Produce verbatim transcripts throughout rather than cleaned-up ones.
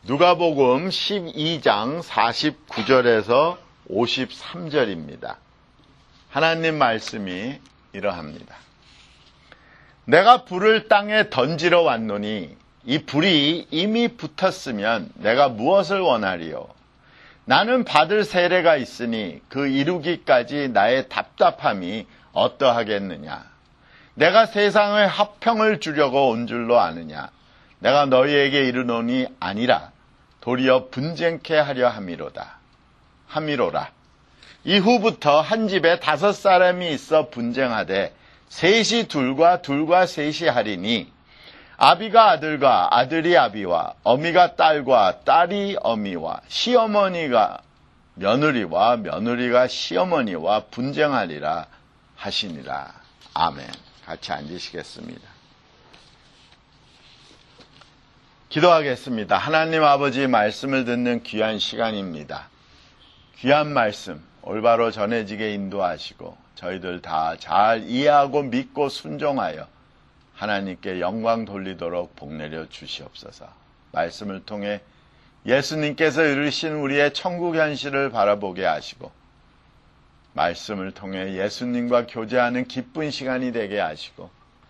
누가복음 십이 장 사십구 절에서 오십삼 절입니다. 하나님 말씀이 이러합니다. 내가 불을 땅에 던지러 왔노니 이 불이 이미 붙었으면 내가 무엇을 원하리요? 나는 받을 세례가 있으니 그 이루기까지 나의 답답함이 어떠하겠느냐? 내가 세상의 화평을 주려고 온 줄로 아느냐? 내가 너희에게 이르노니 아니라 도리어 분쟁케 하려 함이로다. 함이로라. 이후부터 한 집에 다섯 사람이 있어 분쟁하되 셋이 둘과 둘과 셋이 하리니 아비가 아들과 아들이 아비와 어미가 딸과 딸이 어미와 시어머니가 며느리와 며느리가 시어머니와 분쟁하리라 하시니라. 아멘. 같이 앉으시겠습니다. 기도하겠습니다. 하나님 아버지 말씀을 듣는 귀한 시간입니다. 귀한 말씀 올바로 전해지게 인도하시고 저희들 다 잘 이해하고 믿고 순종하여 하나님께 영광 돌리도록 복내려 주시옵소서. 말씀을 통해 예수님께서 이루신 우리의 천국 현실을 바라보게 하시고 말씀을 통해 예수님과 교제하는 기쁜 시간이 되게 하시고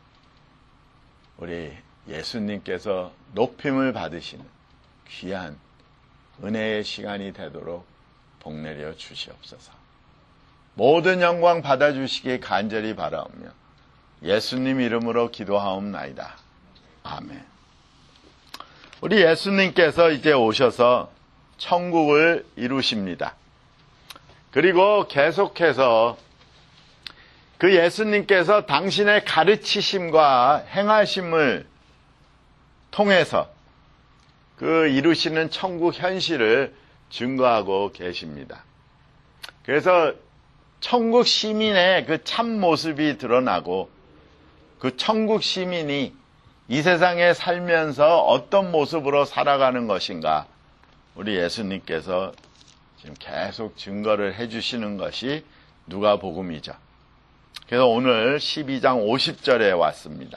우리 예수님께서 높임을 받으시는 귀한 은혜의 시간이 되도록 복내려 주시옵소서. 모든 영광 받아주시기 간절히 바라오며 예수님 이름으로 기도하옵나이다. 아멘. 우리 예수님께서 이제 오셔서 천국을 이루십니다. 그리고 계속해서 그 예수님께서 당신의 가르치심과 행하심을 통해서 그 이루시는 천국 현실을 증거하고 계십니다. 그래서 천국 시민의 그 참 모습이 드러나고 그 천국 시민이 이 세상에 살면서 어떤 모습으로 살아가는 것인가 우리 예수님께서 지금 계속 증거를 해주시는 것이 누가복음이죠. 그래서 오늘 십이 장 오십 절에 왔습니다.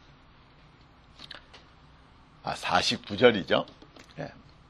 아, 사십구 절이죠. 예.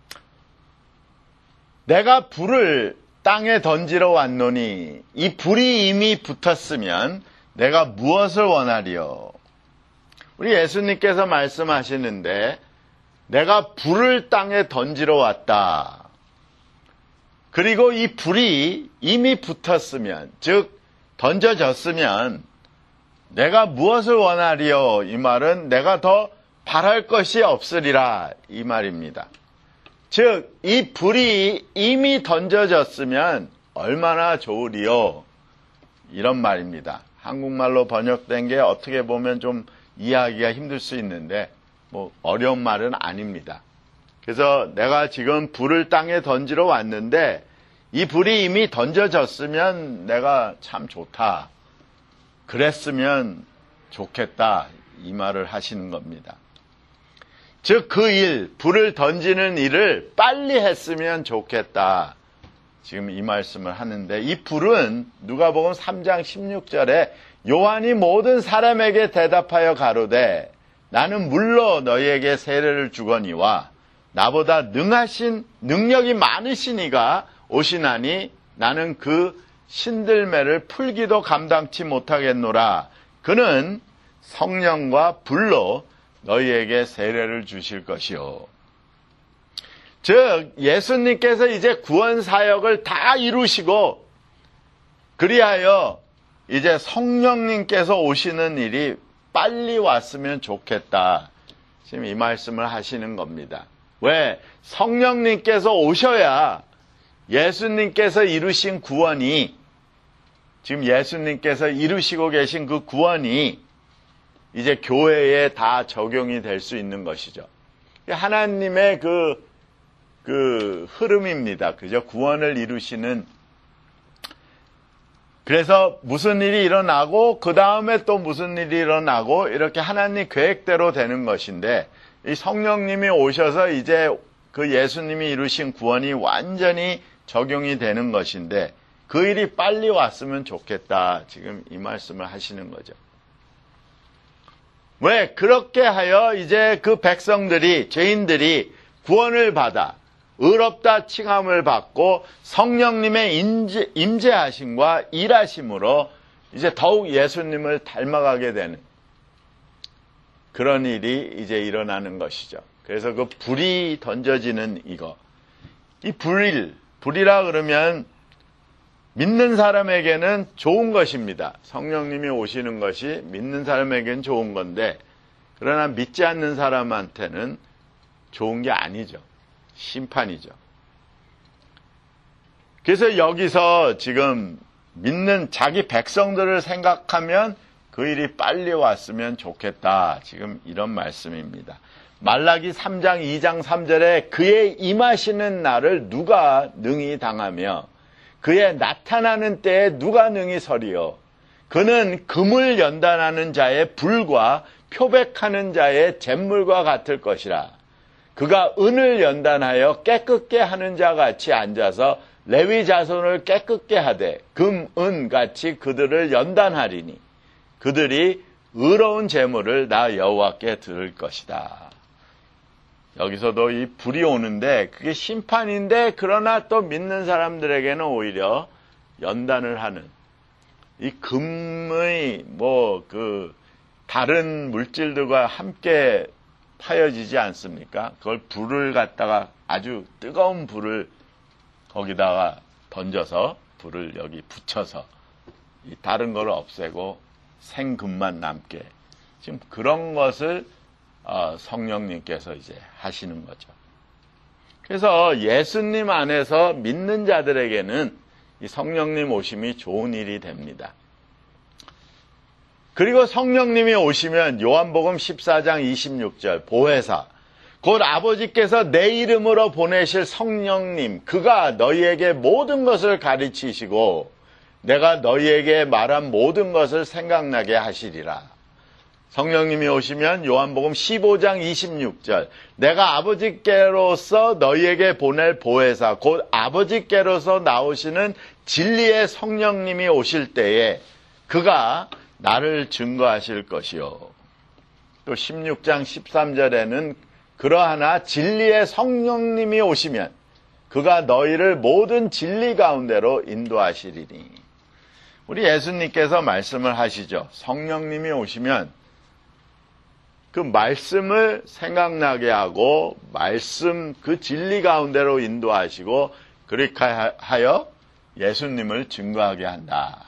내가 불을 땅에 던지러 왔노니 이 불이 이미 붙었으면 내가 무엇을 원하리요? 우리 예수님께서 말씀하시는데 내가 불을 땅에 던지러 왔다. 그리고 이 불이 이미 붙었으면, 즉 던져졌으면 내가 무엇을 원하리요? 이 말은 내가 더 바랄 것이 없으리라 이 말입니다. 즉 이 불이 이미 던져졌으면 얼마나 좋으리요? 이런 말입니다. 한국말로 번역된 게 어떻게 보면 좀 이해하기가 힘들 수 있는데 뭐 어려운 말은 아닙니다. 그래서 내가 지금 불을 땅에 던지러 왔는데 이 불이 이미 던져졌으면 내가 참 좋다. 그랬으면 좋겠다. 이 말을 하시는 겁니다. 즉 그 일, 불을 던지는 일을 빨리 했으면 좋겠다. 지금 이 말씀을 하는데 이 불은 누가복음 삼 장 십육 절에 요한이 모든 사람에게 대답하여 가로되 나는 물로 너희에게 세례를 주거니와 나보다 능하신 능력이 많으신 이가 오시나니 나는 그 신들매를 풀기도 감당치 못하겠노라. 그는 성령과 불로 너희에게 세례를 주실 것이요. 즉 예수님께서 이제 구원 사역을 다 이루시고 그리하여 이제 성령님께서 오시는 일이 빨리 왔으면 좋겠다. 지금 이 말씀을 하시는 겁니다. 왜? 성령님께서 오셔야 예수님께서 이루신 구원이 지금 예수님께서 이루시고 계신 그 구원이 이제 교회에 다 적용이 될 수 있는 것이죠. 하나님의 그, 그 흐름입니다. 그죠? 구원을 이루시는. 그래서 무슨 일이 일어나고, 그 다음에 또 무슨 일이 일어나고, 이렇게 하나님 계획대로 되는 것인데, 이 성령님이 오셔서 이제 그 예수님이 이루신 구원이 완전히 적용이 되는 것인데, 그 일이 빨리 왔으면 좋겠다. 지금 이 말씀을 하시는 거죠. 왜? 그렇게 하여 이제 그 백성들이, 죄인들이 구원을 받아 의롭다 칭함을 받고 성령님의 임재, 임재하심과 일하심으로 이제 더욱 예수님을 닮아가게 되는 그런 일이 이제 일어나는 것이죠. 그래서 그 불이 던져지는 이거. 이 불, 불이라 그러면 믿는 사람에게는 좋은 것입니다. 성령님이 오시는 것이 믿는 사람에게는 좋은 건데, 그러나 믿지 않는 사람한테는 좋은 게 아니죠. 심판이죠. 그래서 여기서 지금 믿는 자기 백성들을 생각하면 그 일이 빨리 왔으면 좋겠다. 지금 이런 말씀입니다. 말라기 삼 장 이 장 삼 절에 그의 임하시는 날을 누가 능히 당하며 그의 나타나는 때에 누가 능히 서리요. 그는 금을 연단하는 자의 불과 표백하는 자의 잿물과 같을 것이라. 그가 은을 연단하여 깨끗게 하는 자 같이 앉아서 레위 자손을 깨끗게 하되 금, 은 같이 그들을 연단하리니 그들이 의로운 제물을 나 여호와께 드릴 것이다. 여기서도 이 불이 오는데 그게 심판인데, 그러나 또 믿는 사람들에게는 오히려 연단을 하는, 이 금의 뭐 그 다른 물질들과 함께 파여지지 않습니까? 그걸 불을 갖다가 아주 뜨거운 불을 거기다가 던져서 불을 여기 붙여서 이 다른 걸 없애고 생금만 남게, 지금 그런 것을 어, 성령님께서 이제 하시는 거죠. 그래서 예수님 안에서 믿는 자들에게는 이 성령님 오심이 좋은 일이 됩니다. 그리고 성령님이 오시면 요한복음 십사 장 이십육 절 보혜사 곧 아버지께서 내 이름으로 보내실 성령님, 그가 너희에게 모든 것을 가르치시고 내가 너희에게 말한 모든 것을 생각나게 하시리라. 성령님이 오시면 요한복음 십오 장 이십육 절 내가 아버지께로서 너희에게 보낼 보혜사 곧 아버지께로서 나오시는 진리의 성령님이 오실 때에 그가 나를 증거하실 것이요. 또 십육 장 십삼 절에는 그러하나 진리의 성령님이 오시면 그가 너희를 모든 진리 가운데로 인도하시리니. 우리 예수님께서 말씀을 하시죠. 성령님이 오시면 그 말씀을 생각나게 하고 말씀 그 진리 가운데로 인도하시고 그렇게 하여 예수님을 증거하게 한다.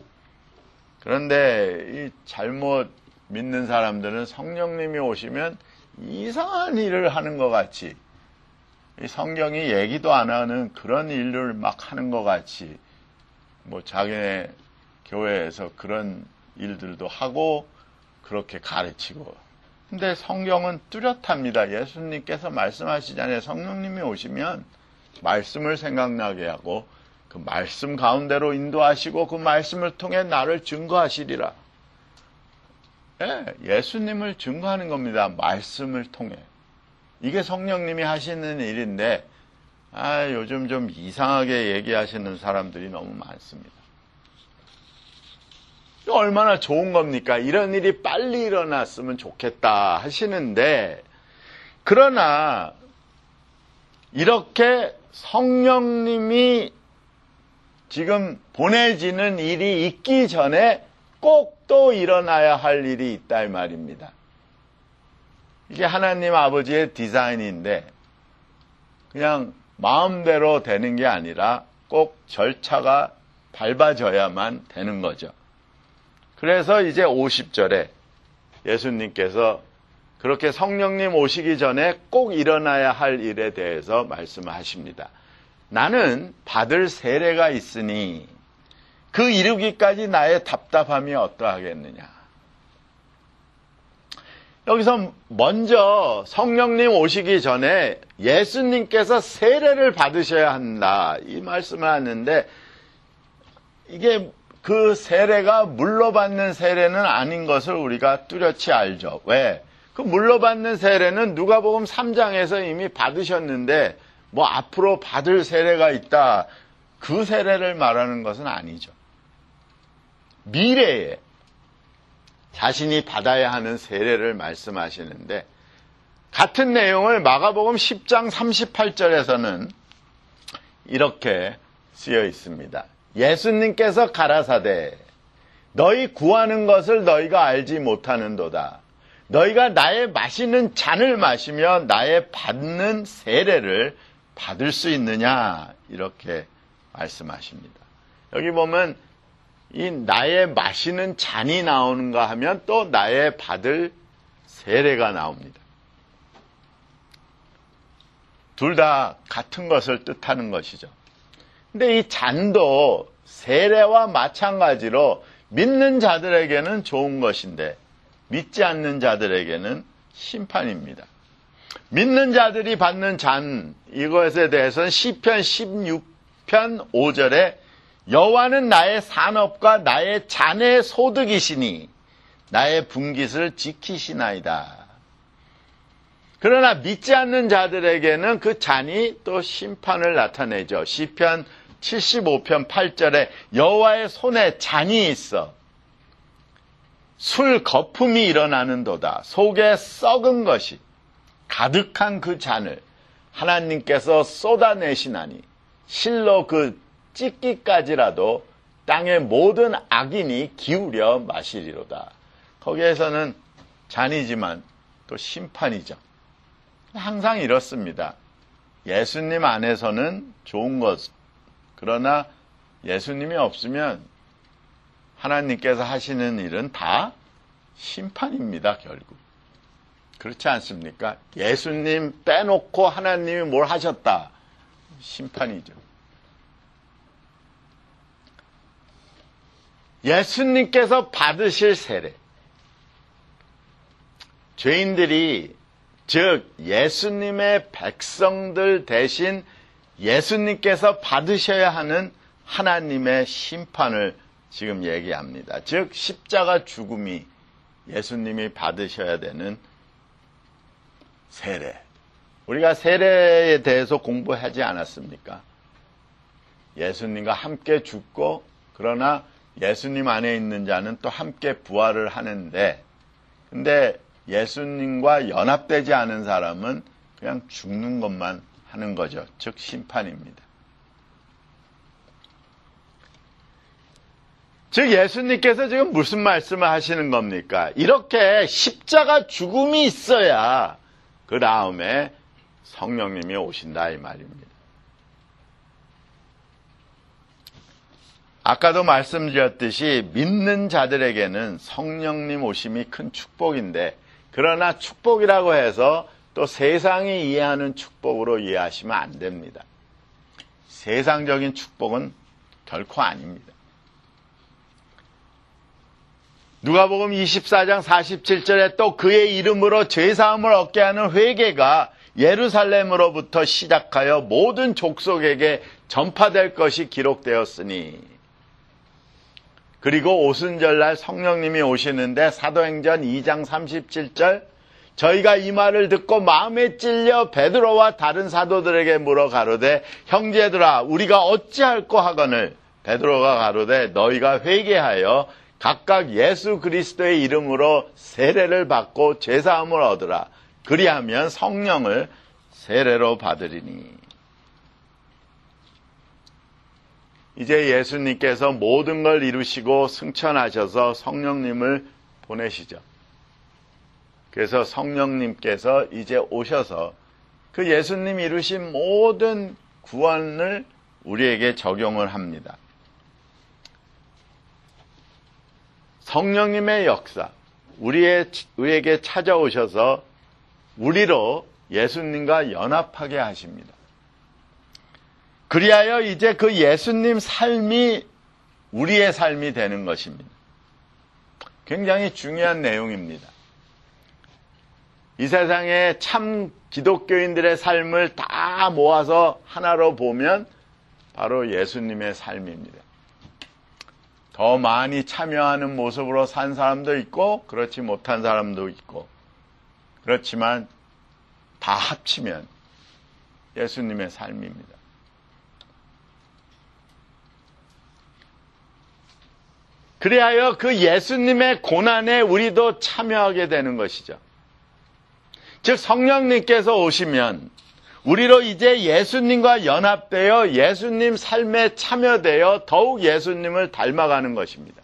그런데 이 잘못 믿는 사람들은 성령님이 오시면 이상한 일을 하는 것 같이, 이 성경이 얘기도 안 하는 그런 일을 막 하는 것 같이, 뭐 자기네 교회에서 그런 일들도 하고 그렇게 가르치고. 근데 성경은 뚜렷합니다. 예수님께서 말씀하시잖아요. 성령님이 오시면 말씀을 생각나게 하고 그 말씀 가운데로 인도하시고 그 말씀을 통해 나를 증거하시리라. 예, 예수님을 증거하는 겁니다. 말씀을 통해. 이게 성령님이 하시는 일인데, 아, 요즘 좀 이상하게 얘기하시는 사람들이 너무 많습니다. 얼마나 좋은 겁니까? 이런 일이 빨리 일어났으면 좋겠다 하시는데, 그러나 이렇게 성령님이 지금 보내지는 일이 있기 전에 꼭 또 일어나야 할 일이 있다 이 말입니다. 이게 하나님 아버지의 디자인인데 그냥 마음대로 되는 게 아니라 꼭 절차가 밟아져야만 되는 거죠. 그래서 이제 오십 절에 예수님께서 그렇게 성령님 오시기 전에 꼭 일어나야 할 일에 대해서 말씀하십니다. 나는 받을 세례가 있으니 그 이루기까지 나의 답답함이 어떠하겠느냐. 여기서 먼저 성령님 오시기 전에 예수님께서 세례를 받으셔야 한다 이 말씀을 하는데, 이게 그 세례가 물로 받는 세례는 아닌 것을 우리가 뚜렷이 알죠. 왜? 그 물로 받는 세례는 누가복음 삼 장에서 이미 받으셨는데 뭐 앞으로 받을 세례가 있다, 그 세례를 말하는 것은 아니죠. 미래에 자신이 받아야 하는 세례를 말씀하시는데, 같은 내용을 마가복음 십 장 삼십팔 절에서는 이렇게 쓰여 있습니다. 예수님께서 가라사대 너희 구하는 것을 너희가 알지 못하는도다. 너희가 나의 마시는 잔을 마시며 나의 받는 세례를 받을 수 있느냐 이렇게 말씀하십니다. 여기 보면 이 나의 마시는 잔이 나오는가 하면 또 나의 받을 세례가 나옵니다. 둘 다 같은 것을 뜻하는 것이죠. 근데 이 잔도 세례와 마찬가지로 믿는 자들에게는 좋은 것인데 믿지 않는 자들에게는 심판입니다. 믿는 자들이 받는 잔, 이것에 대해서는 시편 십육 편 오 절에 여호와는 나의 산업과 나의 잔의 소득이시니 나의 분깃을 지키시나이다. 그러나 믿지 않는 자들에게는 그 잔이 또 심판을 나타내죠. 시편 칠십오 편 팔 절에 여호와의 손에 잔이 있어 술 거품이 일어나는도다. 속에 썩은 것이 가득한 그 잔을 하나님께서 쏟아내시나니 실로 그 찢기까지라도 땅의 모든 악인이 기울여 마시리로다. 거기에서는 잔이지만 또 심판이죠. 항상 이렇습니다. 예수님 안에서는 좋은 것, 그러나 예수님이 없으면 하나님께서 하시는 일은 다 심판입니다, 결국. 그렇지 않습니까? 예수님 빼놓고 하나님이 뭘 하셨다. 심판이죠. 예수님께서 받으실 세례. 죄인들이, 즉 예수님의 백성들 대신 예수님께서 받으셔야 하는 하나님의 심판을 지금 얘기합니다. 즉 십자가 죽음이 예수님이 받으셔야 되는 세례. 우리가 세례에 대해서 공부하지 않았습니까? 예수님과 함께 죽고 그러나 예수님 안에 있는 자는 또 함께 부활을 하는데, 근데 예수님과 연합되지 않은 사람은 그냥 죽는 것만 하는 거죠. 즉 심판입니다. 즉 예수님께서 지금 무슨 말씀을 하시는 겁니까? 이렇게 십자가 죽음이 있어야 그 다음에 성령님이 오신다 이 말입니다. 아까도 말씀드렸듯이 믿는 자들에게는 성령님 오심이 큰 축복인데, 그러나 축복이라고 해서 또 세상이 이해하는 축복으로 이해하시면 안 됩니다. 세상적인 축복은 결코 아닙니다. 누가복음 이십사 장 사십칠 절에 또 그의 이름으로 죄사함을 얻게 하는 회개가 예루살렘으로부터 시작하여 모든 족속에게 전파될 것이 기록되었으니, 그리고 오순절날 성령님이 오시는데 사도행전 이 장 삼십칠 절 저희가 이 말을 듣고 마음에 찔려 베드로와 다른 사도들에게 물어 가로되 형제들아 우리가 어찌할꼬 하거늘 베드로가 가로되 너희가 회개하여 각각 예수 그리스도의 이름으로 세례를 받고 죄사함을 얻으라. 그리하면 성령을 세례로 받으리니. 이제 예수님께서 모든 걸 이루시고 승천하셔서 성령님을 보내시죠. 그래서 성령님께서 이제 오셔서 그 예수님 이루신 모든 구원을 우리에게 적용을 합니다. 성령님의 역사, 우리의, 우리에게 찾아오셔서 우리로 예수님과 연합하게 하십니다. 그리하여 이제 그 예수님 삶이 우리의 삶이 되는 것입니다. 굉장히 중요한 내용입니다. 이 세상에 참 기독교인들의 삶을 다 모아서 하나로 보면 바로 예수님의 삶입니다. 더 많이 참여하는 모습으로 산 사람도 있고 그렇지 못한 사람도 있고, 그렇지만 다 합치면 예수님의 삶입니다. 그리하여 그 예수님의 고난에 우리도 참여하게 되는 것이죠. 즉 성령님께서 오시면 우리로 이제 예수님과 연합되어 예수님 삶에 참여되어 더욱 예수님을 닮아가는 것입니다.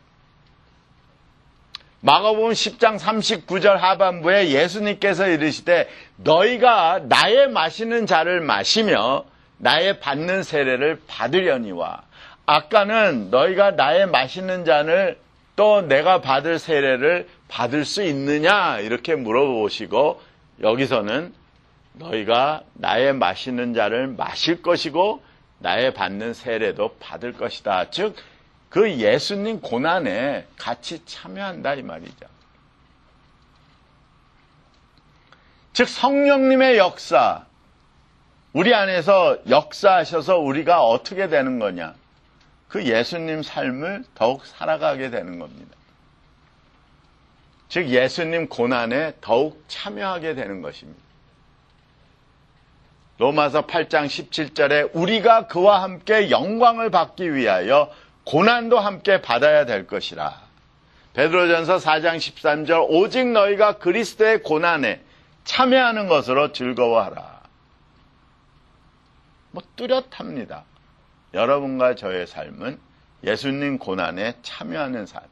마가복음 십 장 삼십구 절 하반부에 예수님께서 이르시되 너희가 나의 마시는 잔을 마시며 나의 받는 세례를 받으려니와, 아까는 너희가 나의 마시는 잔을 또 내가 받을 세례를 받을 수 있느냐 이렇게 물어보시고, 여기서는 너희가 나의 마시는 잔을 마실 것이고 나의 받는 세례도 받을 것이다. 즉 그 예수님 고난에 같이 참여한다 이 말이죠. 즉 성령님의 역사, 우리 안에서 역사하셔서 우리가 어떻게 되는 거냐, 그 예수님 삶을 더욱 살아가게 되는 겁니다. 즉 예수님 고난에 더욱 참여하게 되는 것입니다. 로마서 팔 장 십칠 절에 우리가 그와 함께 영광을 받기 위하여 고난도 함께 받아야 될 것이라. 베드로전서 사 장 십삼 절 오직 너희가 그리스도의 고난에 참여하는 것으로 즐거워하라. 뭐 뚜렷합니다. 여러분과 저의 삶은 예수님 고난에 참여하는 삶.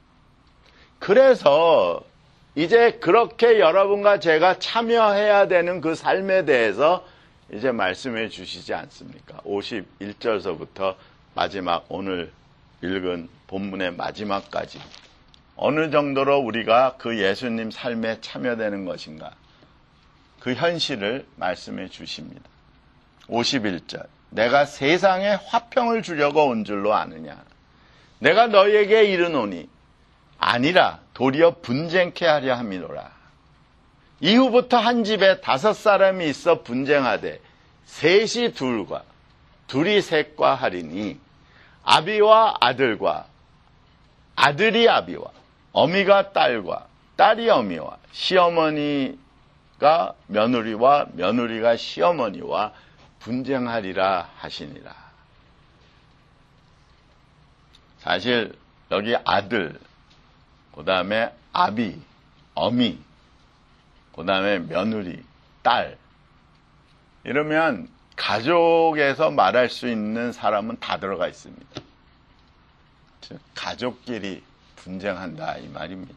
그래서 이제 그렇게 여러분과 제가 참여해야 되는 그 삶에 대해서 이제 말씀해 주시지 않습니까? 오십일 절서부터 마지막 오늘 읽은 본문의 마지막까지 어느 정도로 우리가 그 예수님 삶에 참여되는 것인가, 그 현실을 말씀해 주십니다. 오십일 절 내가 세상에 화평을 주려고 온 줄로 아느냐. 내가 너희에게 이르노니 아니라 도리어 분쟁케 하려 함이로라. 이후부터 한 집에 다섯 사람이 있어 분쟁하되 셋이 둘과 둘이 셋과 하리니 아비와 아들과 아들이 아비와 어미가 딸과 딸이 어미와 시어머니가 며느리와 며느리가 시어머니와 분쟁하리라 하시니라. 사실 여기 아들, 그 다음에 아비, 어미, 그 다음에 며느리, 딸, 이러면 가족에서 말할 수 있는 사람은 다 들어가 있습니다. 즉 가족끼리 분쟁한다 이 말입니다.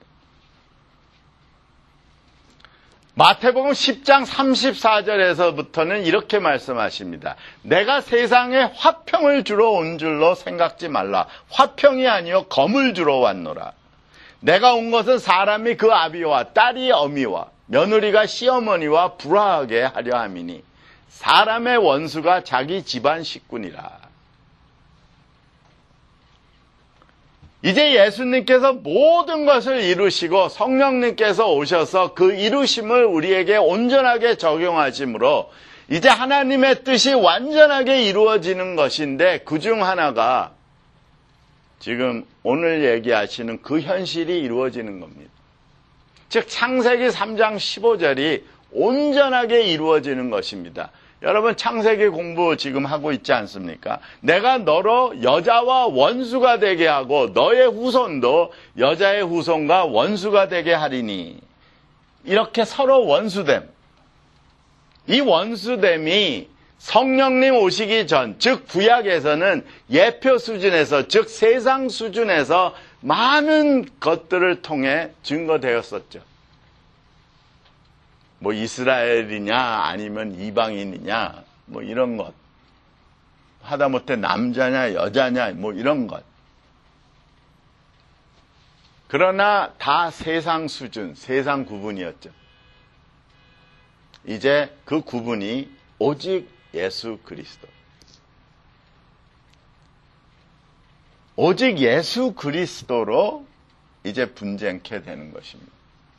마태복음 십 장 삼십사 절에서부터는 이렇게 말씀하십니다. 내가 세상에 화평을 주러 온 줄로 생각지 말라. 화평이 아니요 검을 주러 왔노라. 내가 온 것은 사람이 그 아비와 딸이 어미와 며느리가 시어머니와 불화하게 하려 함이니 사람의 원수가 자기 집안 식구니라. 이제 예수님께서 모든 것을 이루시고 성령님께서 오셔서 그 이루심을 우리에게 온전하게 적용하심으로 이제 하나님의 뜻이 완전하게 이루어지는 것인데, 그중 하나가 지금 오늘 얘기하시는 그 현실이 이루어지는 겁니다. 즉 창세기 삼 장 십오 절이 온전하게 이루어지는 것입니다. 여러분 창세기 공부 지금 하고 있지 않습니까? 내가 너로 여자와 원수가 되게 하고 너의 후손도 여자의 후손과 원수가 되게 하리니, 이렇게 서로 원수됨, 이 원수됨이 성령님 오시기 전, 즉 구약에서는 예표 수준에서, 즉 세상 수준에서 많은 것들을 통해 증거되었었죠. 뭐 이스라엘이냐 아니면 이방인이냐 뭐 이런 것, 하다못해 남자냐 여자냐 뭐 이런 것. 그러나 다 세상 수준, 세상 구분이었죠. 이제 그 구분이 오직 예수 그리스도, 오직 예수 그리스도로 이제 분쟁케 되는 것입니다.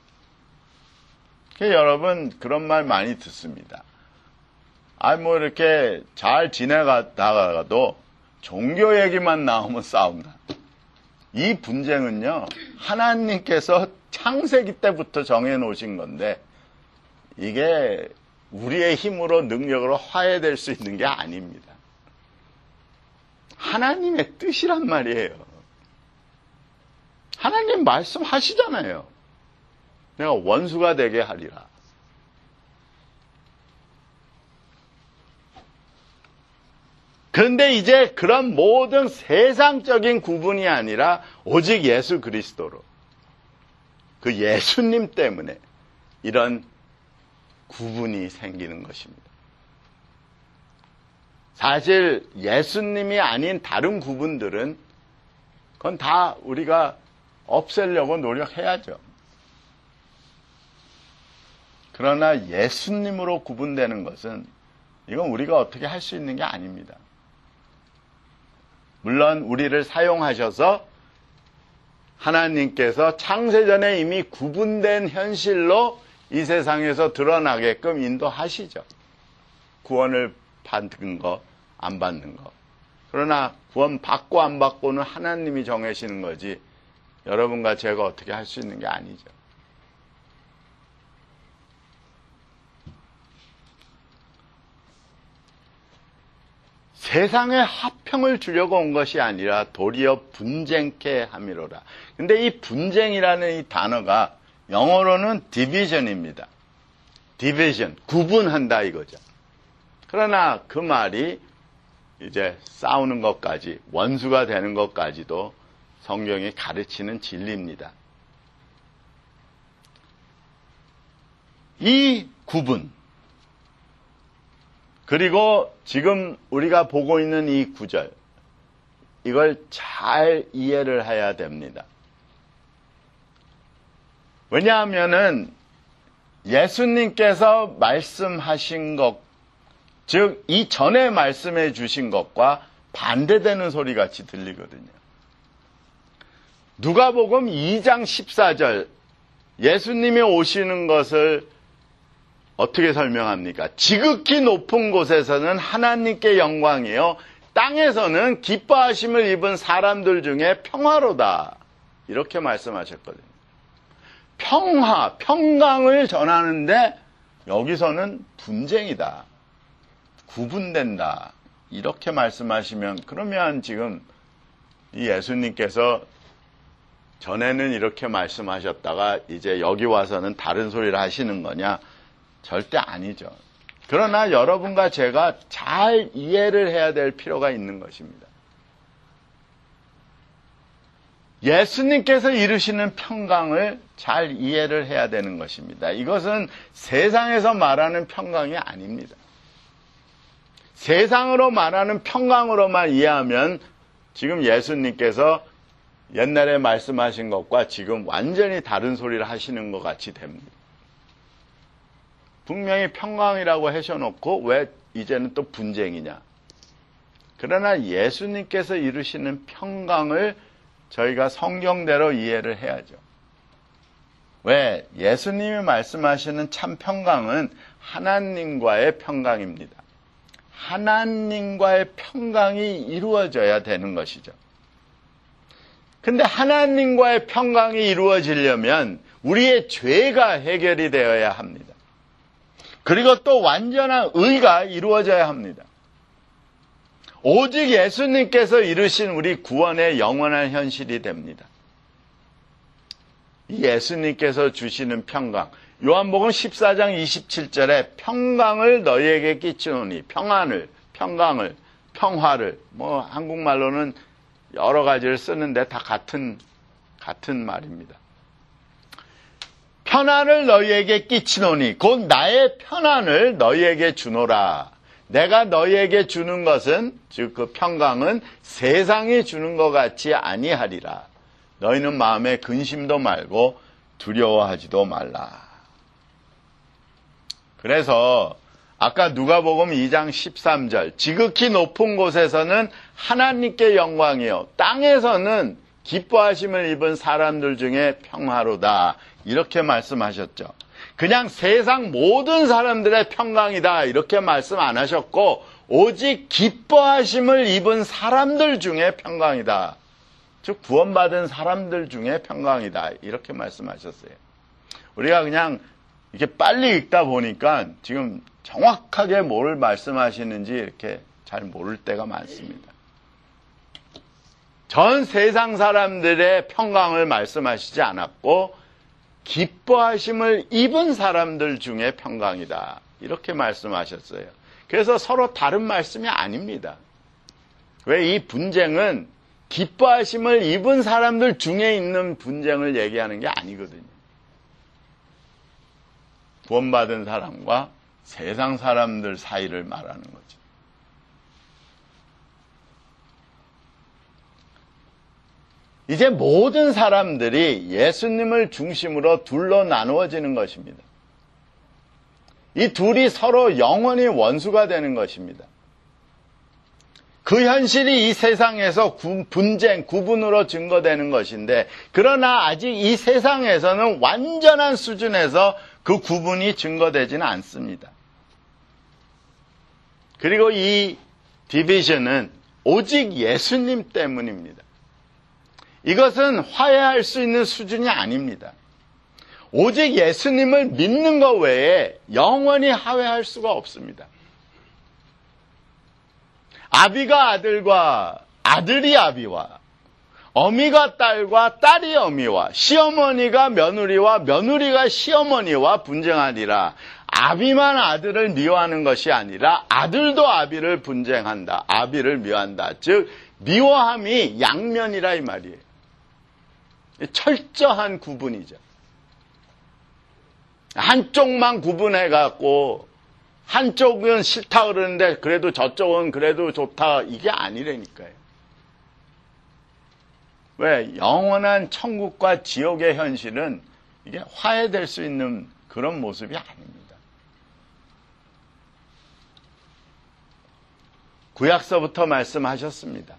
여러분 그런 말 많이 듣습니다. 아, 뭐 이렇게 잘 지내다가도 종교 얘기만 나오면 싸운다. 이 분쟁은요, 하나님께서 창세기 때부터 정해놓으신 건데 이게 우리의 힘으로 능력으로 화해될 수 있는 게 아닙니다. 하나님의 뜻이란 말이에요. 하나님 말씀하시잖아요. 내가 원수가 되게 하리라. 그런데 이제 그런 모든 세상적인 구분이 아니라 오직 예수 그리스도로, 그 예수님 때문에 이런 구분이 생기는 것입니다. 사실 예수님이 아닌 다른 구분들은 그건 다 우리가 없애려고 노력해야죠. 그러나 예수님으로 구분되는 것은 이건 우리가 어떻게 할 수 있는 게 아닙니다. 물론 우리를 사용하셔서 하나님께서 창세전에 이미 구분된 현실로 이 세상에서 드러나게끔 인도하시죠. 구원을 받는 거, 안 받는 거. 그러나 구원 받고 안 받고는 하나님이 정하시는 거지 여러분과 제가 어떻게 할 수 있는 게 아니죠. 세상에 화평을 주려고 온 것이 아니라 도리어 분쟁케 함이로라. 근데 이 분쟁이라는 이 단어가 영어로는 디비전입니다. 디비전, 구분한다 이거죠. 그러나 그 말이 이제 싸우는 것까지, 원수가 되는 것까지도 성경이 가르치는 진리입니다. 이 구분, 그리고 지금 우리가 보고 있는 이 구절, 이걸 잘 이해를 해야 됩니다. 왜냐하면은 예수님께서 말씀하신 것, 즉 이전에 말씀해 주신 것과 반대되는 소리 같이 들리거든요. 누가복음 이 장 십사 절, 예수님이 오시는 것을 어떻게 설명합니까? 지극히 높은 곳에서는 하나님께 영광이요, 땅에서는 기뻐하심을 입은 사람들 중에 평화로다. 이렇게 말씀하셨거든요. 평화, 평강을 전하는데 여기서는 분쟁이다. 구분된다. 이렇게 말씀하시면, 그러면 지금 이 예수님께서 전에는 이렇게 말씀하셨다가 이제 여기 와서는 다른 소리를 하시는 거냐? 절대 아니죠. 그러나 여러분과 제가 잘 이해를 해야 될 필요가 있는 것입니다. 예수님께서 이루시는 평강을 잘 이해를 해야 되는 것입니다. 이것은 세상에서 말하는 평강이 아닙니다. 세상으로 말하는 평강으로만 이해하면 지금 예수님께서 옛날에 말씀하신 것과 지금 완전히 다른 소리를 하시는 것 같이 됩니다. 분명히 평강이라고 하셔놓고 왜 이제는 또 분쟁이냐. 그러나 예수님께서 이루시는 평강을 저희가 성경대로 이해를 해야죠. 왜? 예수님이 말씀하시는 참 평강은 하나님과의 평강입니다. 하나님과의 평강이 이루어져야 되는 것이죠. 근데 하나님과의 평강이 이루어지려면 우리의 죄가 해결이 되어야 합니다. 그리고 또 완전한 의가 이루어져야 합니다. 오직 예수님께서 이루신 우리 구원의 영원한 현실이 됩니다. 이 예수님께서 주시는 평강, 요한복음 십사 장 이십칠 절에 평강을 너희에게 끼치노니, 평안을, 평강을, 평화를, 뭐 한국말로는 여러 가지를 쓰는데 다 같은 같은 말입니다. 편안을 너희에게 끼치노니 곧 나의 편안을 너희에게 주노라. 내가 너희에게 주는 것은, 즉 그 평강은 세상이 주는 것 같이 아니하리라. 너희는 마음에 근심도 말고 두려워하지도 말라. 그래서 아까 누가복음 이 장 십삼 절, 지극히 높은 곳에서는 하나님께 영광이요, 땅에서는 기뻐하심을 입은 사람들 중에 평화로다. 이렇게 말씀하셨죠. 그냥 세상 모든 사람들의 평강이다 이렇게 말씀 안 하셨고, 오직 기뻐하심을 입은 사람들 중에 평강이다. 즉 구원받은 사람들 중에 평강이다 이렇게 말씀하셨어요. 우리가 그냥 이렇게 빨리 읽다 보니까 지금 정확하게 뭘 말씀하시는지 이렇게 잘 모를 때가 많습니다. 전 세상 사람들의 평강을 말씀하시지 않았고 기뻐하심을 입은 사람들 중에 평강이다 이렇게 말씀하셨어요. 그래서 서로 다른 말씀이 아닙니다. 왜 이 분쟁은 기뻐하심을 입은 사람들 중에 있는 분쟁을 얘기하는 게 아니거든요. 구원받은 사람과 세상 사람들 사이를 말하는 거죠. 이제 모든 사람들이 예수님을 중심으로 둘로 나누어지는 것입니다. 이 둘이 서로 영원히 원수가 되는 것입니다. 그 현실이 이 세상에서 구, 분쟁, 구분으로 증거되는 것인데, 그러나 아직 이 세상에서는 완전한 수준에서 그 구분이 증거되지는 않습니다. 그리고 이 디비전은 오직 예수님 때문입니다. 이것은 화해할 수 있는 수준이 아닙니다. 오직 예수님을 믿는 것 외에 영원히 화해할 수가 없습니다. 아비가 아들과 아들이 아비와 어미가 딸과 딸이 어미와 시어머니가 며느리와 며느리가 시어머니와 분쟁하리라. 아비만 아들을 미워하는 것이 아니라 아들도 아비를 분쟁한다. 아비를 미워한다. 즉 미워함이 양면이라 이 말이에요. 철저한 구분이죠. 한쪽만 구분해갖고 한쪽은 싫다 그러는데 그래도 저쪽은 그래도 좋다, 이게 아니라니까요. 왜? 영원한 천국과 지옥의 현실은 이게 화해될 수 있는 그런 모습이 아닙니다. 구약서부터 말씀하셨습니다.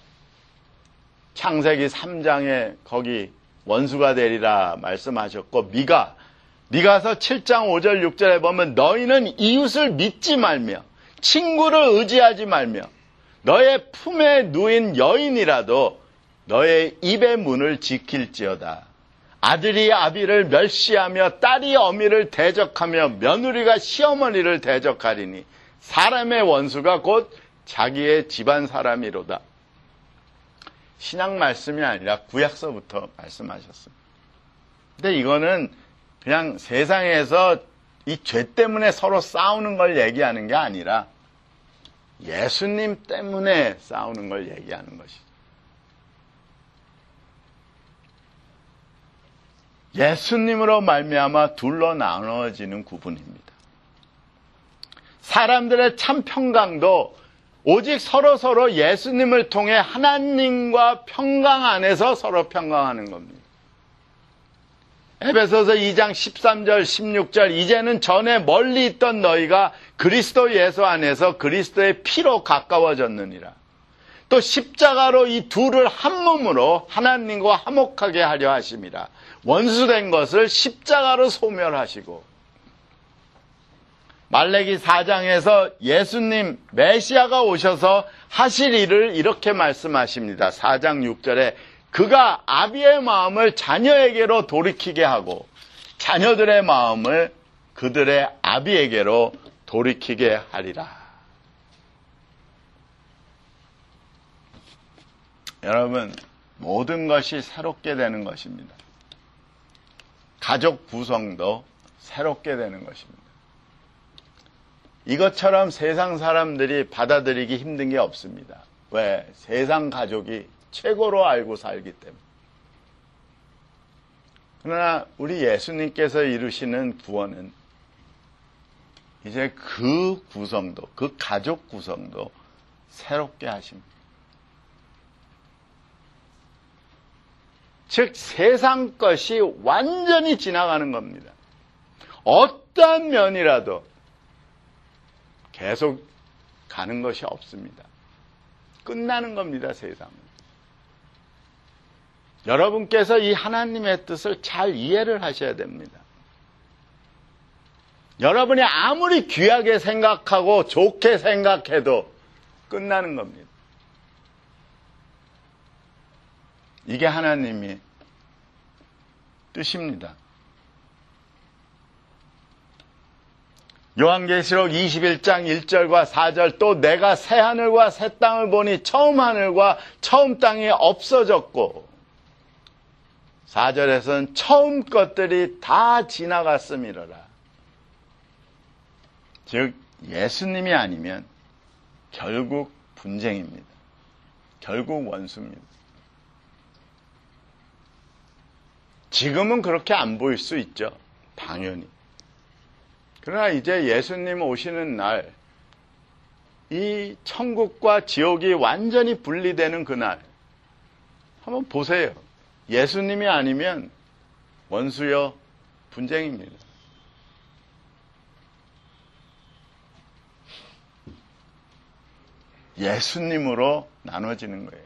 창세기 삼 장에 거기 원수가 되리라 말씀하셨고, 미가 미가서 칠 장 오 절 육 절에 보면 너희는 이웃을 믿지 말며 친구를 의지하지 말며 너의 품에 누인 여인이라도 너의 입의 문을 지킬지어다. 아들이 아비를 멸시하며 딸이 어미를 대적하며 며느리가 시어머니를 대적하리니 사람의 원수가 곧 자기의 집안 사람이로다. 신약 말씀이 아니라 구약서부터 말씀하셨습니다. 근데 이거는 그냥 세상에서 이 죄 때문에 서로 싸우는 걸 얘기하는 게 아니라 예수님 때문에 싸우는 걸 얘기하는 것이죠. 예수님으로 말미암아 둘로 나눠지는 구분입니다. 사람들의 참 평강도 오직 서로서로 예수님을 통해 하나님과 평강 안에서 서로 평강하는 겁니다. 에베소서 이 장 십삼 절 십육 절 이제는 전에 멀리 있던 너희가 그리스도 예수 안에서 그리스도의 피로 가까워졌느니라. 또 십자가로 이 둘을 한 몸으로 하나님과 화목하게 하려 하심이라. 원수된 것을 십자가로 소멸하시고, 말라기 사 장에서 예수님 메시아가 오셔서 하실 일을 이렇게 말씀하십니다. 사 장 육 절에 그가 아비의 마음을 자녀에게로 돌이키게 하고 자녀들의 마음을 그들의 아비에게로 돌이키게 하리라. 여러분, 모든 것이 새롭게 되는 것입니다. 가족 구성도 새롭게 되는 것입니다. 이것처럼 세상 사람들이 받아들이기 힘든 게 없습니다. 왜? 세상 가족이 최고로 알고 살기 때문에. 그러나 우리 예수님께서 이루시는 구원은 이제 그 구성도, 그 가족 구성도 새롭게 하십니다. 즉 세상 것이 완전히 지나가는 겁니다. 어떠한 면이라도 계속 가는 것이 없습니다. 끝나는 겁니다, 세상은. 여러분께서 이 하나님의 뜻을 잘 이해를 하셔야 됩니다. 여러분이 아무리 귀하게 생각하고 좋게 생각해도 끝나는 겁니다. 이게 하나님의 뜻입니다. 요한계시록 이십일 장 일 절과 사 절 또 내가 새 하늘과 새 땅을 보니 처음 하늘과 처음 땅이 없어졌고, 사 절에서는 처음 것들이 다 지나갔음이로라. 즉 예수님이 아니면 결국 분쟁입니다. 결국 원수입니다. 지금은 그렇게 안 보일 수 있죠. 당연히. 그러나 이제 예수님 오시는 날, 이 천국과 지옥이 완전히 분리되는 그날, 한번 보세요. 예수님이 아니면 원수여 분쟁입니다. 예수님으로 나눠지는 거예요.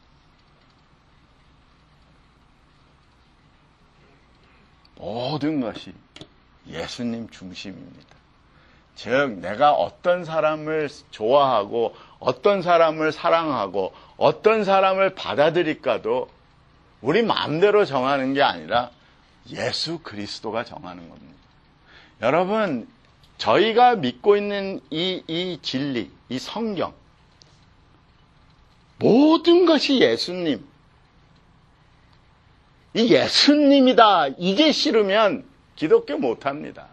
모든 것이 예수님 중심입니다. 즉, 내가 어떤 사람을 좋아하고 어떤 사람을 사랑하고 어떤 사람을 받아들일까도 우리 마음대로 정하는 게 아니라 예수 그리스도가 정하는 겁니다. 여러분, 저희가 믿고 있는 이, 이 진리, 이 성경, 모든 것이 예수님, 이 예수님이다, 이게 싫으면 기독교 못합니다.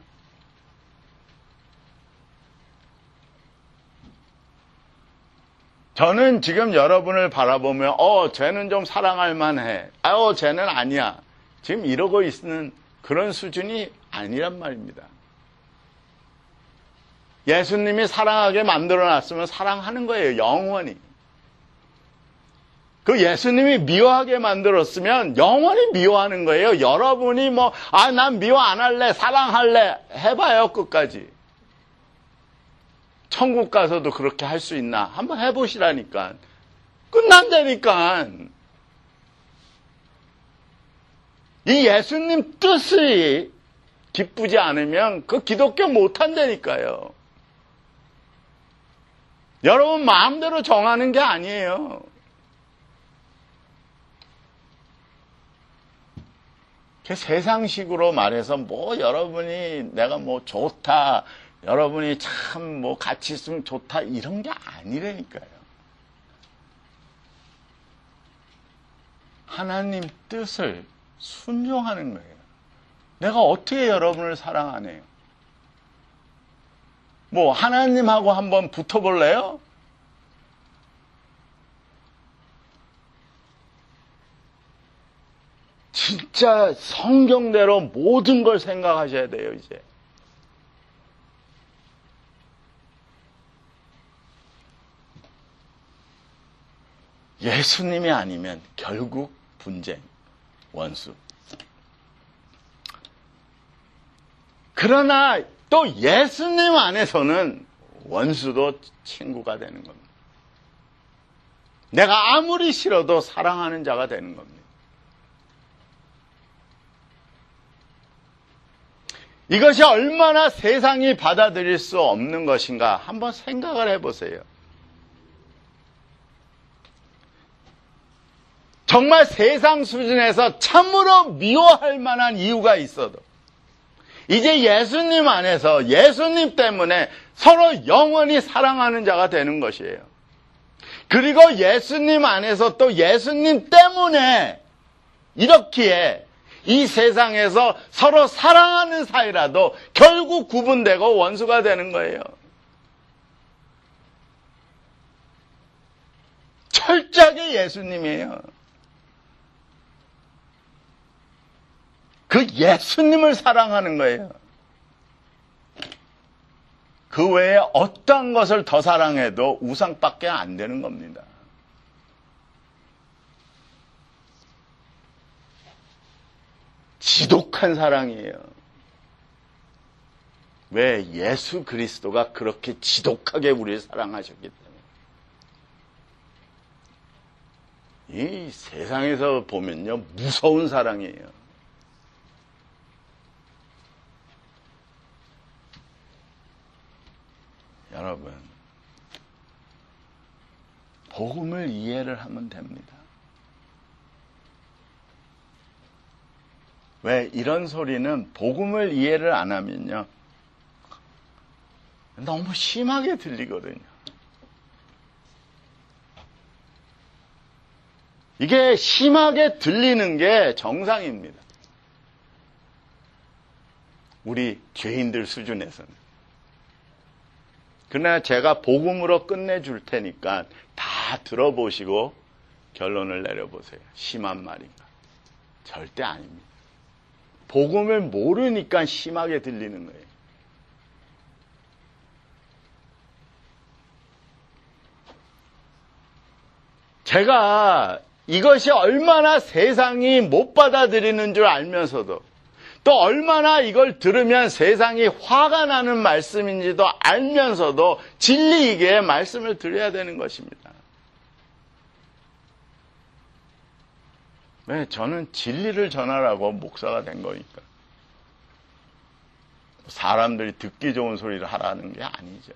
저는 지금 여러분을 바라보면 어, 쟤는 좀 사랑할 만해. 아, 어, 쟤는 아니야. 지금 이러고 있는 그런 수준이 아니란 말입니다. 예수님이 사랑하게 만들어놨으면 사랑하는 거예요. 영원히. 그 예수님이 미워하게 만들었으면 영원히 미워하는 거예요. 여러분이 뭐, 아, 난 미워 안 할래, 사랑할래, 해봐요, 끝까지. 천국 가서도 그렇게 할 수 있나? 한번 해보시라니까. 끝난다니까. 이 예수님 뜻이 기쁘지 않으면 그 기독교 못한다니까요. 여러분 마음대로 정하는 게 아니에요. 세상식으로 말해서 뭐 여러분이 내가 뭐 좋다, 여러분이 참 뭐 같이 있으면 좋다 이런 게 아니라니까요. 하나님 뜻을 순종하는 거예요. 내가 어떻게 여러분을 사랑하네요? 뭐 하나님하고 한번 붙어볼래요? 진짜 성경대로 모든 걸 생각하셔야 돼요, 이제. 예수님이 아니면 결국 분쟁, 원수. 그러나 또 예수님 안에서는 원수도 친구가 되는 겁니다. 내가 아무리 싫어도 사랑하는 자가 되는 겁니다. 이것이 얼마나 세상이 받아들일 수 없는 것인가 한번 생각을 해보세요. 정말 세상 수준에서 참으로 미워할 만한 이유가 있어도 이제 예수님 안에서 예수님 때문에 서로 영원히 사랑하는 자가 되는 것이에요. 그리고 예수님 안에서 또 예수님 때문에 이렇기에 이 세상에서 서로 사랑하는 사이라도 결국 구분되고 원수가 되는 거예요. 철저하게 예수님이에요. 그 예수님을 사랑하는 거예요. 그 외에 어떠한 것을 더 사랑해도 우상밖에 안 되는 겁니다. 지독한 사랑이에요. 왜? 예수 그리스도가 그렇게 지독하게 우리를 사랑하셨기 때문에. 이 세상에서 보면요, 무서운 사랑이에요. 여러분, 복음을 이해를 하면 됩니다. 왜? 이런 소리는 복음을 이해를 안 하면요, 너무 심하게 들리거든요. 이게 심하게 들리는 게 정상입니다. 우리 죄인들 수준에서는. 그러나 제가 복음으로 끝내줄 테니까 다 들어보시고 결론을 내려보세요. 심한 말인가? 절대 아닙니다. 복음을 모르니까 심하게 들리는 거예요. 제가 이것이 얼마나 세상이 못 받아들이는 줄 알면서도 또 얼마나 이걸 들으면 세상이 화가 나는 말씀인지도 알면서도 진리 있게 말씀을 드려야 되는 것입니다. 왜? 저는 진리를 전하라고 목사가 된 거니까. 사람들이 듣기 좋은 소리를 하라는 게 아니죠.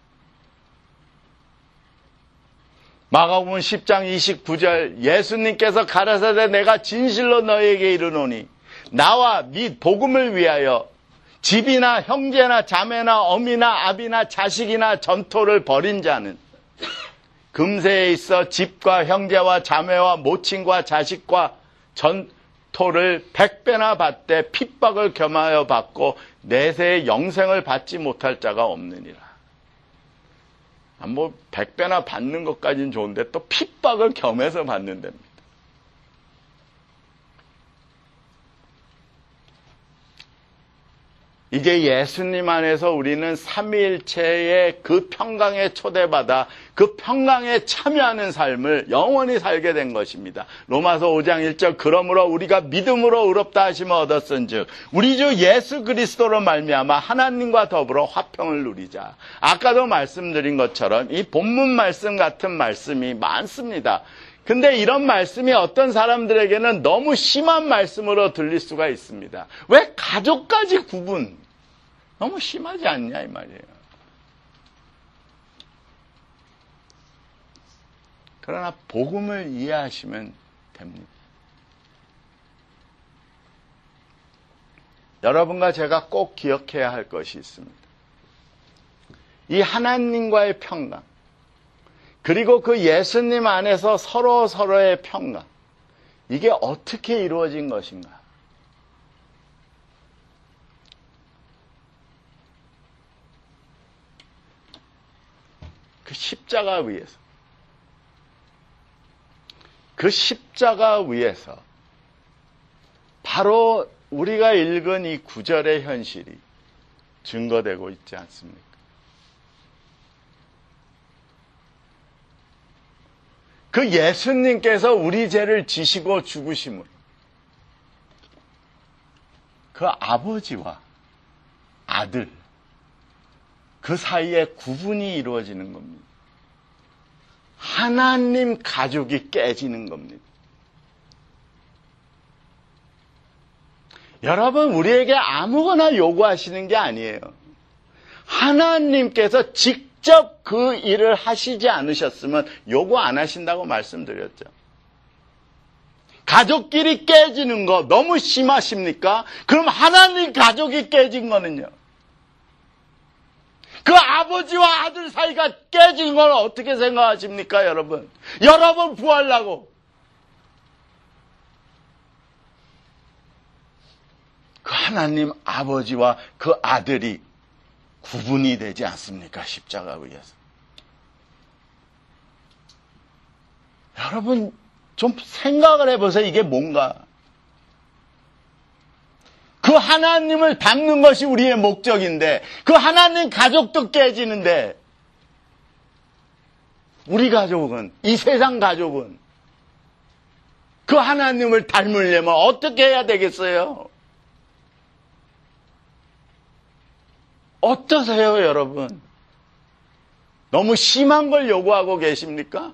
마가복음 십 장 이십구 절 예수님께서 가라사대 내가 진실로 너에게 이르노니 나와 및 복음을 위하여 집이나 형제나 자매나 어미나 아비나 자식이나 전토를 벌인 자는 금세에 있어 집과 형제와 자매와 모친과 자식과 전토를 백배나 받되 핍박을 겸하여 받고 내세의 영생을 받지 못할 자가 없느니라. 뭐 백배나 받는 것까지는 좋은데 또 핍박을 겸해서 받는답니다. 이제 예수님 안에서 우리는 삼위일체의 그 평강에 초대받아 그 평강에 참여하는 삶을 영원히 살게 된 것입니다. 로마서 오 장 일 절 그러므로 우리가 믿음으로 의롭다 하심을 얻었은즉 우리 주 예수 그리스도로 말미암아 하나님과 더불어 화평을 누리자. 아까도 말씀드린 것처럼 이 본문 말씀 같은 말씀이 많습니다. 근데 이런 말씀이 어떤 사람들에게는 너무 심한 말씀으로 들릴 수가 있습니다. 왜 가족까지 구분? 너무 심하지 않냐 이 말이에요. 그러나 복음을 이해하시면 됩니다. 여러분과 제가 꼭 기억해야 할 것이 있습니다. 이 하나님과의 평강, 그리고 그 예수님 안에서 서로 서로의 평강, 이게 어떻게 이루어진 것인가? 그 십자가 위에서, 그 십자가 위에서 바로 우리가 읽은 이 구절의 현실이 증거되고 있지 않습니까? 그 예수님께서 우리 죄를 지시고 죽으심으로 그 아버지와 아들, 그 사이에 구분이 이루어지는 겁니다. 하나님 가족이 깨지는 겁니다. 여러분, 우리에게 아무거나 요구하시는 게 아니에요. 하나님께서 직접 그 일을 하시지 않으셨으면 요구 안 하신다고 말씀드렸죠. 가족끼리 깨지는 거 너무 심하십니까? 그럼 하나님 가족이 깨진 거는요? 그 아버지와 아들 사이가 깨진 걸 어떻게 생각하십니까, 여러분? 여러분 구하려고. 그 하나님 아버지와 그 아들이 구분이 되지 않습니까? 십자가 위에서. 여러분 좀 생각을 해보세요. 이게 뭔가. 그 하나님을 닮는 것이 우리의 목적인데 그 하나님 가족도 깨지는데 우리 가족은, 이 세상 가족은 그 하나님을 닮으려면 어떻게 해야 되겠어요? 어떠세요, 여러분? 너무 심한 걸 요구하고 계십니까?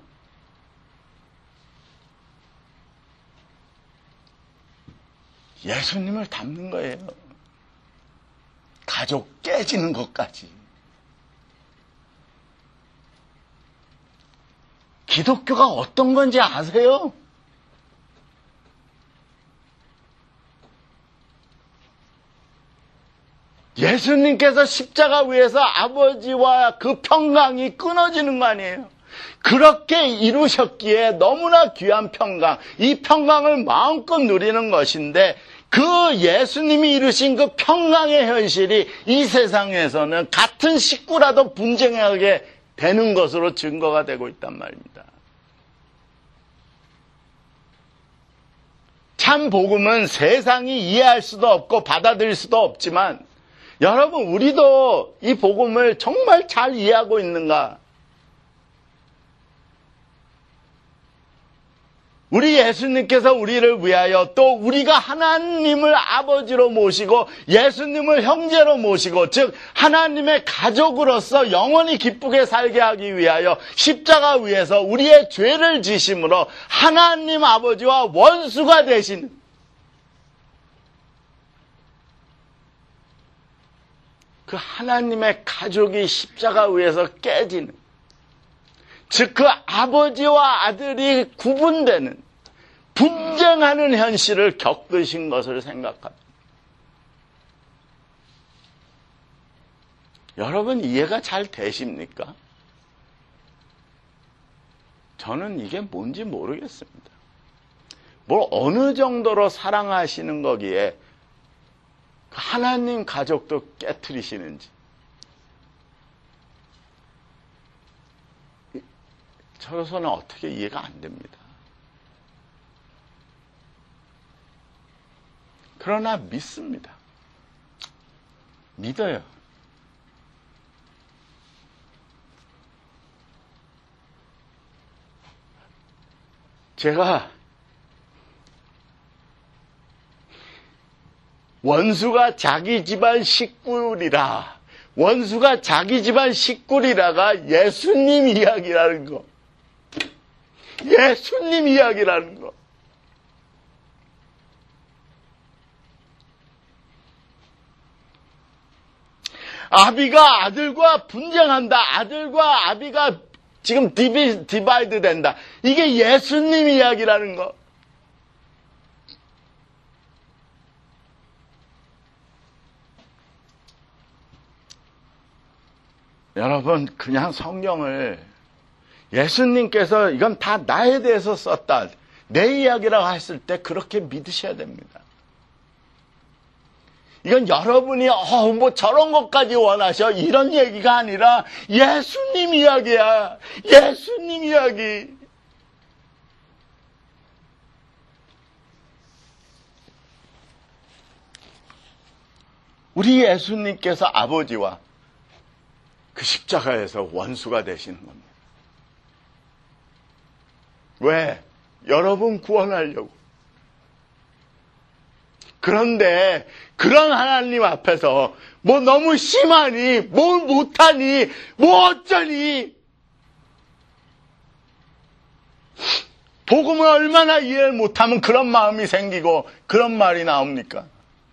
예수님을 닮는 거예요. 가족 깨지는 것까지. 기독교가 어떤 건지 아세요? 예수님께서 십자가 위에서 아버지와 그 평강이 끊어지는 거 아니에요? 그렇게 이루셨기에 너무나 귀한 평강, 이 평강을 마음껏 누리는 것인데 그 예수님이 이루신 그 평강의 현실이 이 세상에서는 같은 식구라도 분쟁하게 되는 것으로 증거가 되고 있단 말입니다. 참 복음은 세상이 이해할 수도 없고 받아들일 수도 없지만 여러분, 우리도 이 복음을 정말 잘 이해하고 있는가? 우리 예수님께서 우리를 위하여 또 우리가 하나님을 아버지로 모시고 예수님을 형제로 모시고 즉 하나님의 가족으로서 영원히 기쁘게 살게 하기 위하여 십자가 위에서 우리의 죄를 지심으로 하나님 아버지와 원수가 되신 그 하나님의 가족이 십자가 위에서 깨지는, 즉 그 아버지와 아들이 구분되는 분쟁하는 현실을 겪으신 것을 생각합니다. 여러분, 이해가 잘 되십니까? 저는 이게 뭔지 모르겠습니다. 뭘 어느 정도로 사랑하시는 거기에 하나님 가족도 깨트리시는지. 저로서는 어떻게 이해가 안 됩니다. 그러나 믿습니다. 믿어요. 제가 원수가 자기 집안 식구리라, 원수가 자기 집안 식구리라가 예수님 이야기라는 거. 예수님 이야기라는 거. 아비가 아들과 분쟁한다. 아들과 아비가 지금 디비, 디바이드 된다. 이게 예수님 이야기라는 거. 여러분, 그냥 성경을 예수님께서 이건 다 나에 대해서 썼다, 내 이야기라고 했을 때 그렇게 믿으셔야 됩니다. 이건 여러분이 어, 뭐 저런 것까지 원하셔 이런 얘기가 아니라 예수님 이야기야. 예수님 이야기. 우리 예수님께서 아버지와 그 십자가에서 원수가 되시는 겁니다. 왜? 여러분 구원하려고. 그런데 그런 하나님 앞에서 뭐 너무 심하니, 뭘 못하니, 뭐 어쩌니, 복음을 얼마나 이해를 못하면 그런 마음이 생기고 그런 말이 나옵니까?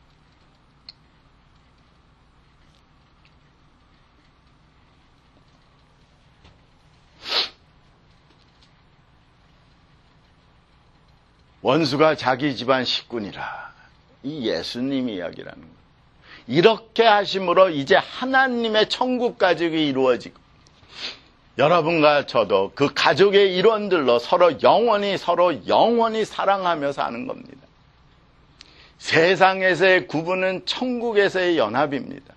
원수가 자기 집안 식구니라. 이 예수님 이야기라는 거예요. 이렇게 하심으로 이제 하나님의 천국 가족이 이루어지고 여러분과 저도 그 가족의 일원들로 서로 영원히 서로 영원히 사랑하며 사는 겁니다. 세상에서의 구분은 천국에서의 연합입니다.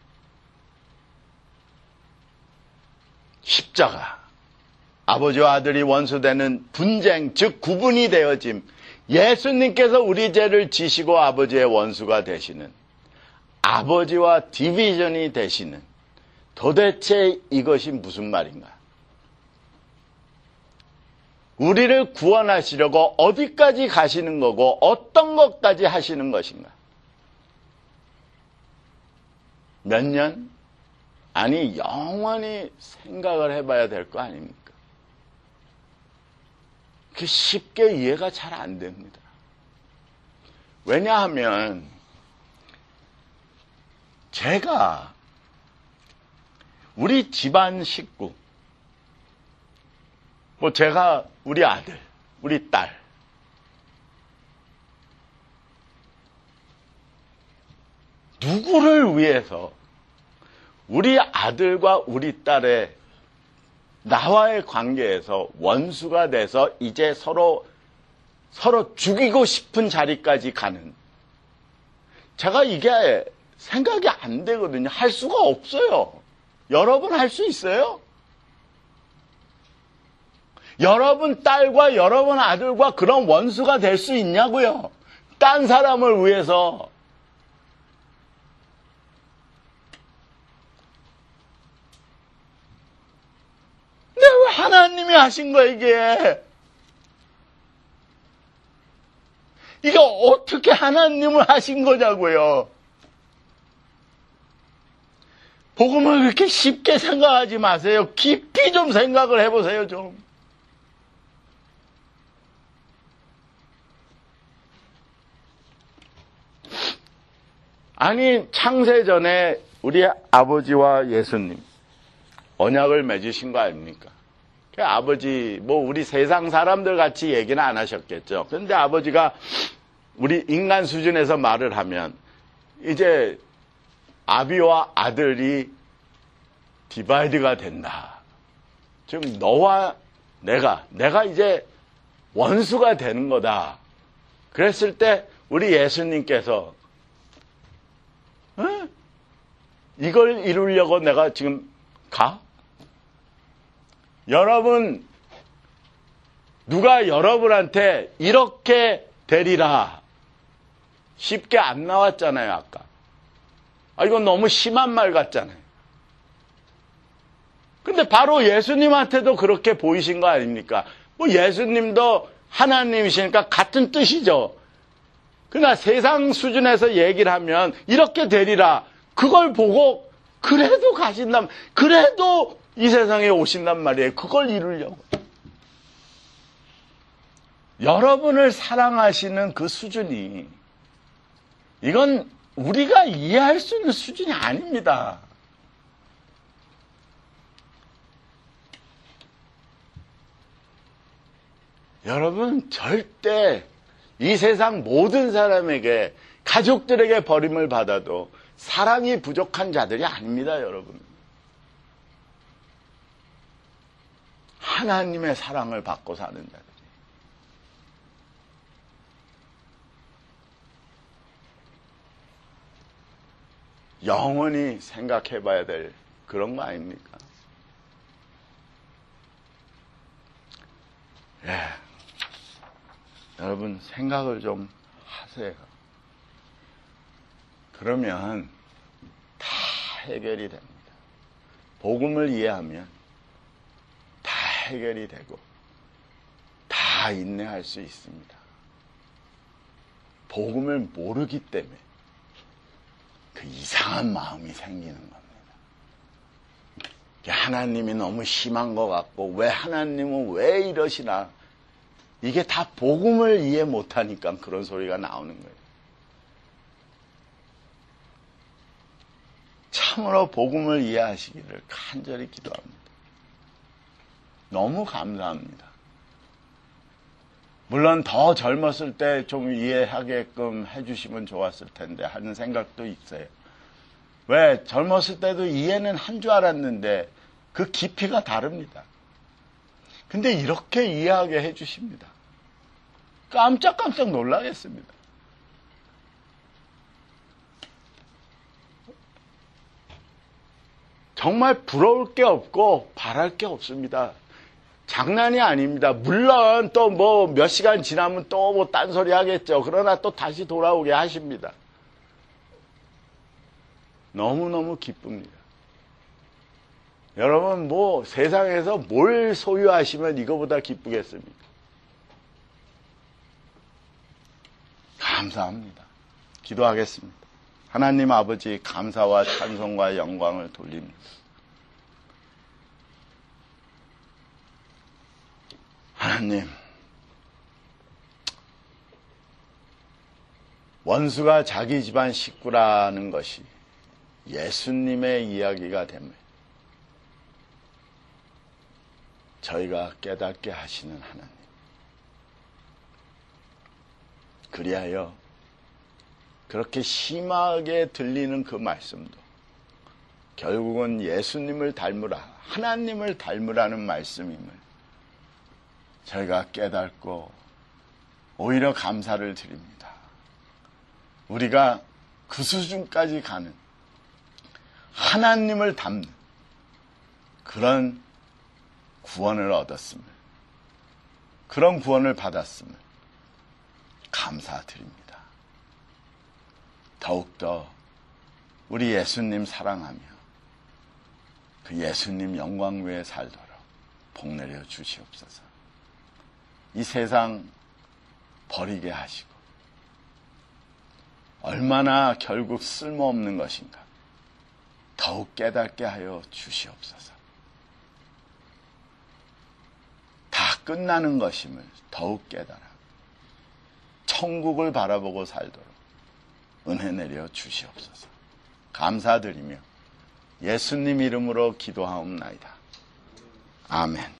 십자가, 아버지와 아들이 원수되는 분쟁, 즉 구분이 되어짐, 예수님께서 우리 죄를 지시고 아버지의 원수가 되시는, 아버지와 디비전이 되시는, 도대체 이것이 무슨 말인가? 우리를 구원하시려고 어디까지 가시는 거고 어떤 것까지 하시는 것인가? 몇 년? 아니 영원히 생각을 해봐야 될 거 아닙니까? 그 쉽게 이해가 잘 안 됩니다. 왜냐하면 제가 우리 집안 식구, 뭐 제가 우리 아들, 우리 딸, 누구를 위해서 우리 아들과 우리 딸의 나와의 관계에서 원수가 돼서 이제 서로 서로 죽이고 싶은 자리까지 가는, 제가 이게 생각이 안 되거든요. 할 수가 없어요. 여러분 할 수 있어요? 여러분 딸과 여러분 아들과 그런 원수가 될 수 있냐고요? 딴 사람을 위해서 근데 왜 하나님이 하신 거야 이게? 이게 어떻게 하나님을 하신 거냐고요. 복음을 그렇게 쉽게 생각하지 마세요. 깊이 좀 생각을 해보세요 좀. 아니 창세전에 우리 아버지와 예수님 언약을 맺으신 거 아닙니까? 그 아버지 뭐 우리 세상 사람들 같이 얘기는 안 하셨겠죠. 그런데 아버지가 우리 인간 수준에서 말을 하면 이제 아비와 아들이 디바이드가 된다. 지금 너와 내가 내가 이제 원수가 되는 거다. 그랬을 때 우리 예수님께서 어? 이걸 이루려고 내가 지금 가? 여러분 누가 여러분한테 이렇게 되리라 쉽게 안 나왔잖아요 아까. 아 이건 너무 심한 말 같잖아요. 근데 바로 예수님한테도 그렇게 보이신 거 아닙니까? 뭐 예수님도 하나님이시니까 같은 뜻이죠. 그러나 세상 수준에서 얘기를 하면 이렇게 되리라. 그걸 보고 그래도 가신단 그래도 이 세상에 오신단 말이에요. 그걸 이루려고. 여러분을 사랑하시는 그 수준이 이건 우리가 이해할 수 있는 수준이 아닙니다. 여러분 절대 이 세상 모든 사람에게 가족들에게 버림을 받아도 사랑이 부족한 자들이 아닙니다. 여러분. 하나님의 사랑을 받고 사는 자들. 영원히 생각해 봐야 될 그런 거 아닙니까? 예. 여러분 생각을 좀 하세요. 그러면 다 해결이 됩니다. 복음을 이해하면 다 해결이 되고 다 인내할 수 있습니다. 복음을 모르기 때문에 그 이상한 마음이 생기는 겁니다. 하나님이 너무 심한 것 같고 왜 하나님은 왜 이러시나 이게 다 복음을 이해 못하니까 그런 소리가 나오는 거예요. 참으로 복음을 이해하시기를 간절히 기도합니다. 너무 감사합니다. 물론 더 젊었을 때 좀 이해하게끔 해주시면 좋았을 텐데 하는 생각도 있어요. 왜? 젊었을 때도 이해는 한 줄 알았는데 그 깊이가 다릅니다. 근데 이렇게 이해하게 해주십니다. 깜짝깜짝 놀라겠습니다. 정말 부러울 게 없고 바랄 게 없습니다. 장난이 아닙니다. 물론 또 뭐 몇 시간 지나면 또 뭐 딴소리 하겠죠. 그러나 또 다시 돌아오게 하십니다. 너무너무 기쁩니다. 여러분 뭐 세상에서 뭘 소유하시면 이거보다 기쁘겠습니까? 감사합니다. 기도하겠습니다. 하나님 아버지 감사와 찬송과 영광을 돌립니다. 하나님, 원수가 자기 집안 식구라는 것이 예수님의 이야기가 됨을 저희가 깨닫게 하시는 하나님. 그리하여 그렇게 심하게 들리는 그 말씀도 결국은 예수님을 닮으라, 하나님을 닮으라는 말씀임을 저희가 깨닫고 오히려 감사를 드립니다. 우리가 그 수준까지 가는 하나님을 닮는 그런 구원을 얻었음을, 그런 구원을 받았음을 감사드립니다. 더욱더 우리 예수님 사랑하며 그 예수님 영광 외에 살도록 복 내려 주시옵소서. 이 세상 버리게 하시고 얼마나 결국 쓸모없는 것인가 더욱 깨닫게 하여 주시옵소서. 다 끝나는 것임을 더욱 깨달아 천국을 바라보고 살도록 은혜 내려 주시옵소서. 감사드리며 예수님 이름으로 기도하옵나이다. 아멘.